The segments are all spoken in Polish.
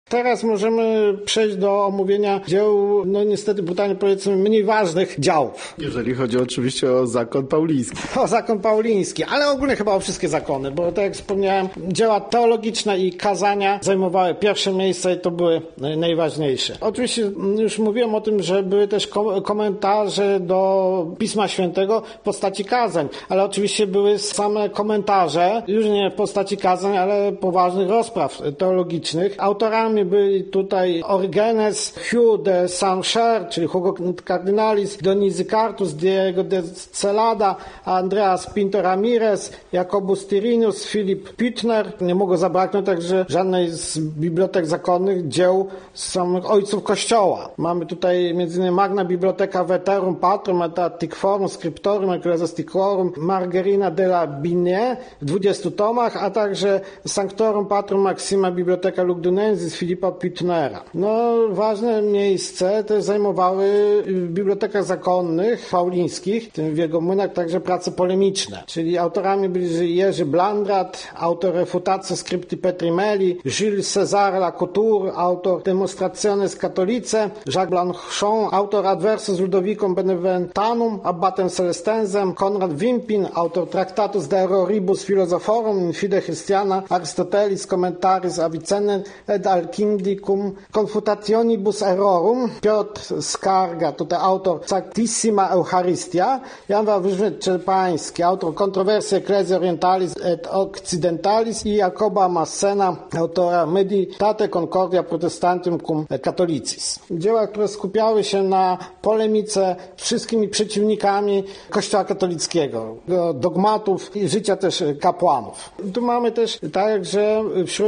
Teraz możemy przejść do omówienia dzieł, niestety brutalnie powiedzmy, mniej ważnych działów. Jeżeli chodzi oczywiście o zakon pauliński. O zakon pauliński, ale ogólnie chyba o wszystkie zakony, bo tak jak wspomniałem, dzieła teologiczne i kazania zajmowały pierwsze miejsce i to były najważniejsze. Oczywiście już mówiłem o tym, że były też komentarze do Pisma Świętego w postaci kazań, ale oczywiście były same komentarze, już nie w postaci kazań, ale poważnych rozpraw teologicznych. Autorami byli tutaj Origenes, Hugh de Saint-Cher, czyli Hugo Cardinalis, Dionysy Cartus, Diego de Celada, Andreas Pinto Ramirez, Jacobus Tyrinius, Philip Püttner. Nie mogło zabraknąć także żadnej z bibliotek zakonnych dzieł samych ojców Kościoła. Mamy tutaj m.in. Magna Bibliotheca Veterum Patrum et Antiquorum Scriptorum Ecclesiasticorum Margherina della Bigne w 20 tomach, a także Sanctorum Patrum Maxima Bibliotheca Lugdunensis Filipa Püttnera. Ważne miejsce też zajmowały w bibliotekach zakonnych paulińskich, w tym w jego młynach także prace polemiczne, czyli autorami byli Jerzy Blandrath, autor Refutatio Scripti Petrimeli, Jules César Lacouture, autor Demonstrationes Catholicae, Jacques Blanchon, autor Adversus Ludovicum Beneventanum, Abbatem Celestensem, Konrad Wimpin, autor Tractatus de Erroribus Philosophorum in Fide Christiana, Aristotelis Commentaris Avicennae et Alcindicum Confutationibus Errorum, Piotr Skarga, tutaj autor Sanctissima Eucharistia, Jan Wawrzyniec Czerpański, autor Controversiae Ecclesiae Orientalis et Occidentalis i Jacoba Massena, autora Meditate Concordia Protestantium cum Catholicis. Dzieła, które skupiały się na polemice z wszystkimi przeciwnikami Kościoła katolickiego, dogmatów i życia też kapłanów. Tu mamy też tak, że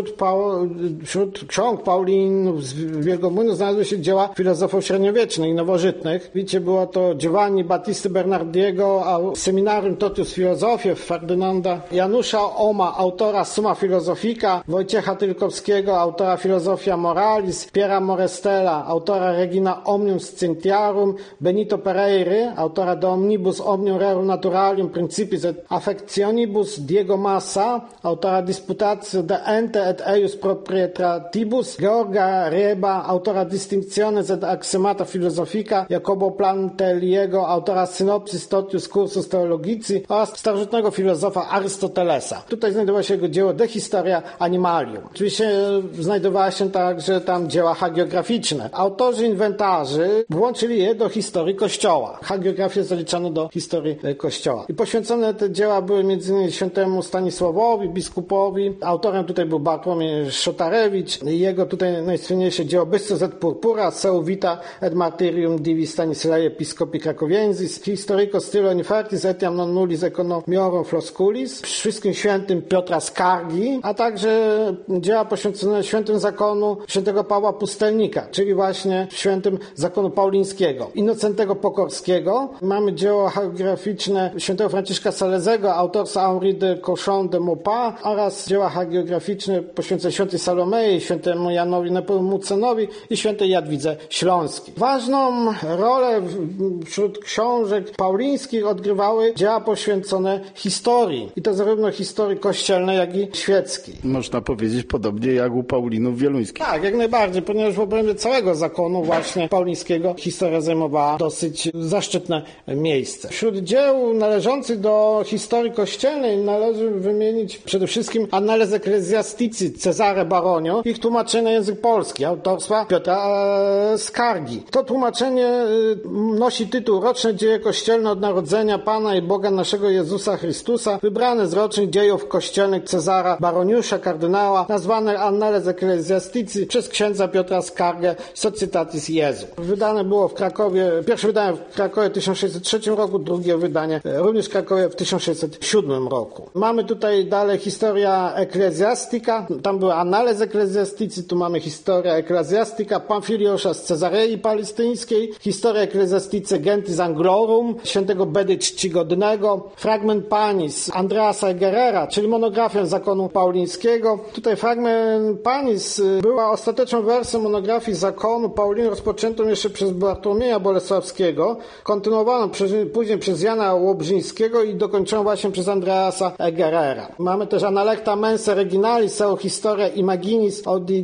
wśród ksiąg Paulinów z Wielkiego Młynu znalazły się dzieła filozofów średniowiecznych i nowożytnych. Widzicie, było to Giovanni Battisty Bernardiego, Seminarium Totius Philosophiae Ferdynanda Janusza Oma, autora Summa Philosophica, Wojciecha Tylkowskiego, autora Philosophia Moralis, Piera Morestella, autora Regina Omnium Scientiarum, Benito Pereiry, autora De Omnibus Omnium Rerum Naturalium Principis et Affectionibus, Diego Massa, autora Disputatio de Ente et Eius Proprietratibus, Georga Rieba, autora Distinctiones et Axiomata Philosophica, Jacobo Planteliego, autora Synopsis Totius Cursus Theologici oraz starożytnego filozofa Arystotelesa. Tutaj znajdowało się jego dzieło De Historia Animalium. Oczywiście znajdowała się także tam dzieła hagiograficzne. Autorzy inwentarzy włączyli je do historii Kościoła. Hagiografię zaliczano do historii Kościoła. I poświęcone te dzieła były m.in. świętemu Stanisławowi, biskupowi. Autorem tutaj był Bartłomiej Szotarewicz. Jego tutaj najsłynniejsze dzieło Bystus et Purpura, Seu Vita et Martyrium Divi Stanislai Episcopi Cracoviensis, Historico Stylo Infertis etiam non nullis economiorum flosculis, wszystkim świętym Piotra Skargi, a także dzieła poświęcone świętym zakonu świętego Pawła Pustelnika, czyli właśnie świętym zakonu paulińskiego. Innocentego Pokorskiego. Mamy dzieło hagiograficzne świętego Franciszka Salezego, autorstwa Henri de Cochon de Maupas oraz dzieła hagiograficzne poświęcone świętej Salomei, świętemu Janowi Nepomucenowi i świętej Jadwidze Śląskiej. Ważną rolę wśród książek paulińskich odgrywały dzieła poświęcone historii. I to zarówno historii kościelnej, jak i świeckiej. Można powiedzieć podobnie jak u Paulinów wieluńskich. Tak, jak najbardziej, ponieważ w obrębie całego zakonu właśnie paulińskiego historia zajmowała dosyć zaszczytne miejsce. Wśród dzieł należących do historii kościelnej należy wymienić przede wszystkim Annales Ecclesiastici Cezare Baronio, ich tłumaczenie na język polski, autorstwa Piotra Skargi. To tłumaczenie nosi tytuł Roczne dzieje kościelne od narodzenia Pana i Boga naszego Jezusa Chrystusa, wybrane z rocznych dziejów kościelnych Cezara Baroniusza, kardynała, nazwane Annales Ecclesiastici przez księdza Piotra Skargę Societatis Jezu. Wydane było w Krakowie, pierwsze wydanie w Krakowie w 1603 roku, drugie wydanie również w Krakowie w 1607 roku. Mamy tutaj dalej historia ecclesiastica, tam były Annales Ecclesiastici, tu mamy historia ecclesiastica Pamfiliusza z Cezarei Palestyńskiej, historia ecclesiastice Gentis Anglorum, świętego Bedy Czcigodnego, fragment Panis Andreasa Gerera, czyli monografię zakonu paulińskiego. Tutaj fragment Panis była ostateczną wersją monografii zakonu Pauliny rozpoczętą jeszcze przez Bartłomieja Bolesławskiego, kontynuowaną później przez Jana Łobrzyńskiego i dokończoną właśnie przez Andreasa Gerera. Mamy też Analecta Mense Reginalis, Seu Historia Imaginis Audi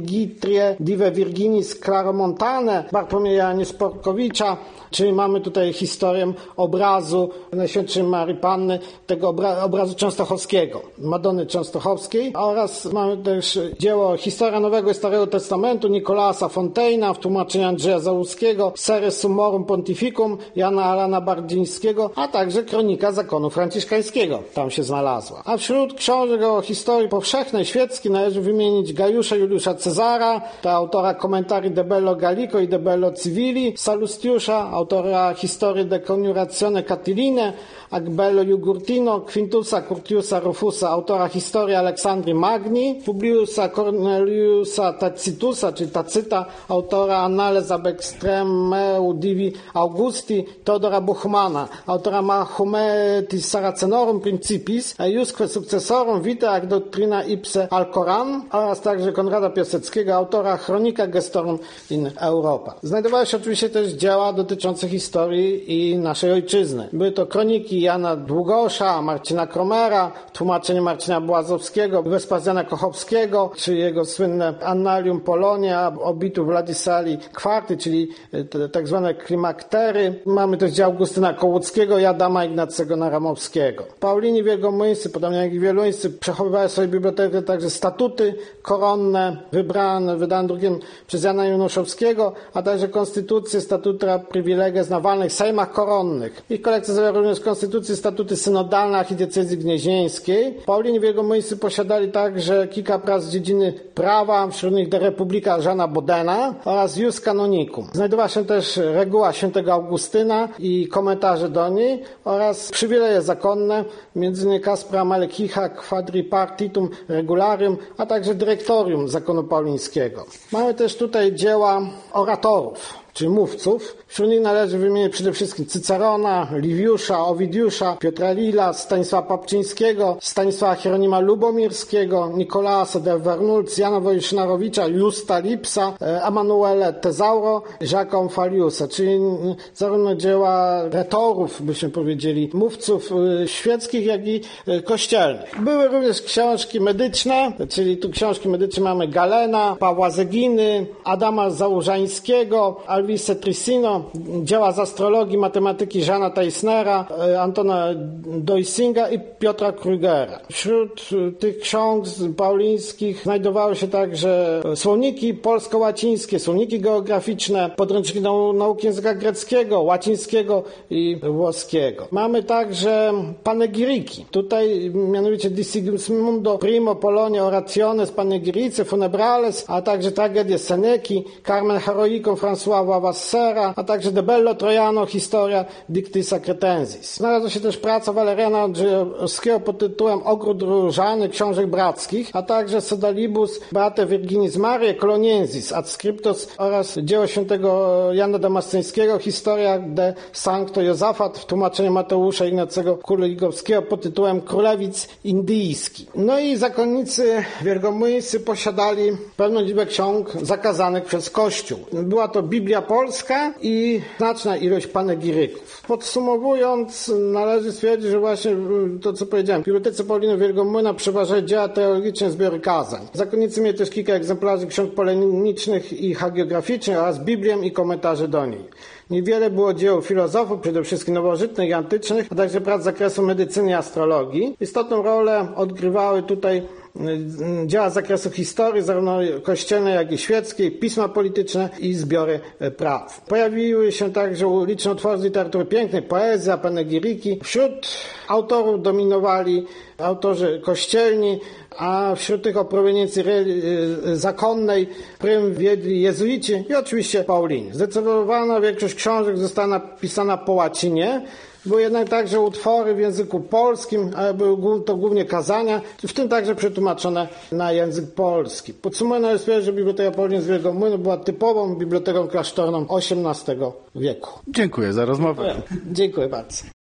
Vigitrie Dive Virginis Claromontane Bartłomieja Niesporkowicza, czyli mamy tutaj historię obrazu Najświętszej Marii Panny, tego obrazu częstochowskiego, Madony Częstochowskiej, oraz mamy też dzieło Historia Nowego i Starego Testamentu Nikolasa Fontaina w tłumaczeniu Andrzeja Załuskiego, Serie Summorum Pontificum Jana Alana Bardzińskiego, a także Kronika Zakonu Franciszkańskiego tam się znalazła. A wśród książek o historii powszechnej, świeckiej należy wymienić Gajusza Juliusza Cezara, to autora komentarii De Bello Gallico i De Bello Civili, Salustiusza, autora Historii de Coniuratione Catiline, Agbello Jugurtino, Quintusa Curtiusa Rufusa, autora Historii Aleksandrii Magni, Publiusa Corneliusa Tacitusa, czy Tacyta, autora Annales ab extremeu divi Augusti, Teodora Buchmana, autora Mahometis Saracenorum Principis, Iusque Successorum Vitae ac Doctrina Ipse Alcoran, oraz także Konrada Piaseckiego, autora Chronica Gestorum in Europa. Znajdowały się oczywiście też dzieła dotyczące historii i naszej ojczyzny. Były to kroniki Jana Długosza, Marcina Kromera, tłumaczenie Marcina Błazowskiego, Wespazjana Kochowskiego, czy jego słynne Annalium Polonia, obitu Władysali Kwarty, czyli tak zwane klimaktery. Mamy też dzieł Augustyna Kołuckiego i Adama Ignacego Naramowskiego. Paulini wielgomłyńscy, podobnie jak i wieluńscy, przechowywały sobie w bibliotekę także statuty koronne, wydane drugim przez Jana Junoszowskiego, a także konstytucje, statuta privileges na walnych sejmach koronnych. Ich kolekcja zawiera również konstytucje, statuty synodalne archidiecezji gnieźnieńskiej. Paulini wielgomłyńscy posiadali także kilka prac z dziedziny prawa, wśród nich De Republica Żana Bodena oraz Ius Canonicum. Znajdowała się też reguła świętego Augustyna i komentarze do niej oraz przywileje zakonne, m.in. Caspra Malechicha Quadripartitum Regularium, a także dyrektorium zakonu paulińskiego. Mamy też tutaj dzieła oratorów, czyli mówców. Wśród nich należy wymienić przede wszystkim Cycerona, Liwiusza, Owidiusza, Piotra Lila, Stanisława Papczyńskiego, Stanisława Hieronima Lubomirskiego, Nikolasa de Vernulc, Jana Wojsznarowicza, Justa Lipsa, Emanuele Tezauro, Jacques Onfaliusa, czyli zarówno dzieła retorów, byśmy powiedzieli, mówców świeckich, jak i kościelnych. Były również książki medyczne, czyli tu książki medyczne mamy Galena, Pawła Zeginy, Adama Załużańskiego, Alvise Trissino, dzieła z astrologii, matematyki Jeana Teissnera, Antona Deusinga i Piotra Krugera. Wśród tych ksiąg paulińskich znajdowały się także słowniki polsko-łacińskie, słowniki geograficzne, podręczniki nauki języka greckiego, łacińskiego i włoskiego. Mamy także panegiriki. Tutaj mianowicie Di Sigismundo Primo Polonia Orationes Panegirice Funebrales, a także tragedie Seneki, Carmen Heroicum François Wassera, a także De Bello Trojano Historia Dictisa Cretensis. Znalazła się też praca Waleriana Andrzejowskiego pod tytułem Ogród Różany Książek Brackich, a także Sodalibus Brate Virginis Mariae Coloniensis Adscriptos oraz dzieło świętego Jana Damasceńskiego Historia de Sancto Jozafat w tłumaczeniu Mateusza Ignacego Kuligowskiego pod tytułem Królewic Indyjski. No i zakonnicy wielgomłyńscy posiadali pewną liczbę ksiąg zakazanych przez Kościół. Była to Biblia Polska i znaczna ilość panegiryków. Podsumowując, należy stwierdzić, że właśnie to, co powiedziałem, w Bibliotece Pauliny Wielgomłyna przeważały dzieła teologiczne, zbiory kazań. Zakonnicy mieli też kilka egzemplarzy ksiąg polemicznych i hagiograficznych oraz Biblię i komentarze do niej. Niewiele było dzieł filozofów, przede wszystkim nowożytnych i antycznych, a także prac z zakresu medycyny i astrologii. Istotną rolę odgrywały tutaj dzieła z zakresu historii, zarówno kościelnej, jak i świeckiej, pisma polityczne i zbiory praw. Pojawiły się także liczne utwory z literatury pięknej, poezja, panegiriki. Wśród autorów dominowali autorzy kościelni, a wśród tych o proweniencji zakonnej prym wiedli jezuici i oczywiście Paulini. Zdecydowana większość książek została napisana po łacinie. Były jednak także utwory w języku polskim, ale były to głównie kazania, w tym także przetłumaczone na język polski. Podsumując, należy stwierdzić, że Biblioteka Pauliny z Wielgomłynu była typową biblioteką klasztorną XVIII wieku. Dziękuję za rozmowę. Dziękuję bardzo.